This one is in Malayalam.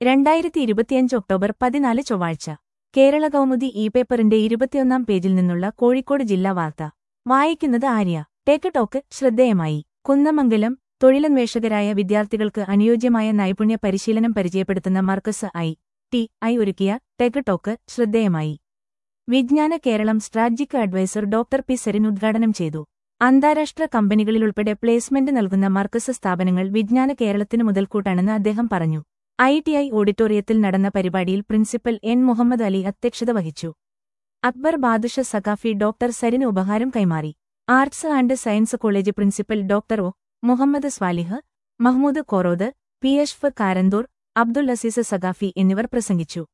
2025 ഒക്ടോബർ 14 ചൊവ്വാഴ്ച കേരള കൗമുദി പേപ്പറിന്റെ 21-ാം പേജിൽ നിന്നുള്ള കോഴിക്കോട് ജില്ലാ വാർത്ത വായിക്കുന്നത് ആര്യ. ടേക്ക് ടോക്ക് ശ്രദ്ധേയമായി. കുന്നമംഗലം തൊഴിലന്വേഷകരായ വിദ്യാർത്ഥികൾക്ക് അനുയോജ്യമായ നൈപുണ്യ പരിശീലനം പരിചയപ്പെടുത്തുന്ന മർക്കസ് ഐ ഒരുക്കിയ ടേക്ക് ടോക്ക് ശ്രദ്ധേയമായി. വിജ്ഞാന Keralam strategic adviser doctor P Sarin ഉദ്ഘാടനം ചെയ്തു. അന്താരാഷ്ട്ര കമ്പനികളിലുൾപ്പെടെ പ്ലേസ്മെന്റ് നൽകുന്ന മർക്കസ് സ്ഥാപനങ്ങൾ വിജ്ഞാന കേരളത്തിന് മുതൽക്കൂട്ടാണെന്ന് അദ്ദേഹം പറഞ്ഞു. ITI ഓഡിറ്റോറിയത്തിൽ നടന്ന പരിപാടിയിൽ പ്രിൻസിപ്പൽ N മുഹമ്മദ് അലി അധ്യക്ഷത വഹിച്ചു. അക്ബർ ബാദുഷ സഖാഫി ഡോക്ടർ സരിന് ഉപഹാരം കൈമാറി. Arts and science college principal doctor Muhammad Swalih, Mahmood Korod, PH Karanthur, Abdul Aziz Saqafi എന്നിവർ പ്രസംഗിച്ചു.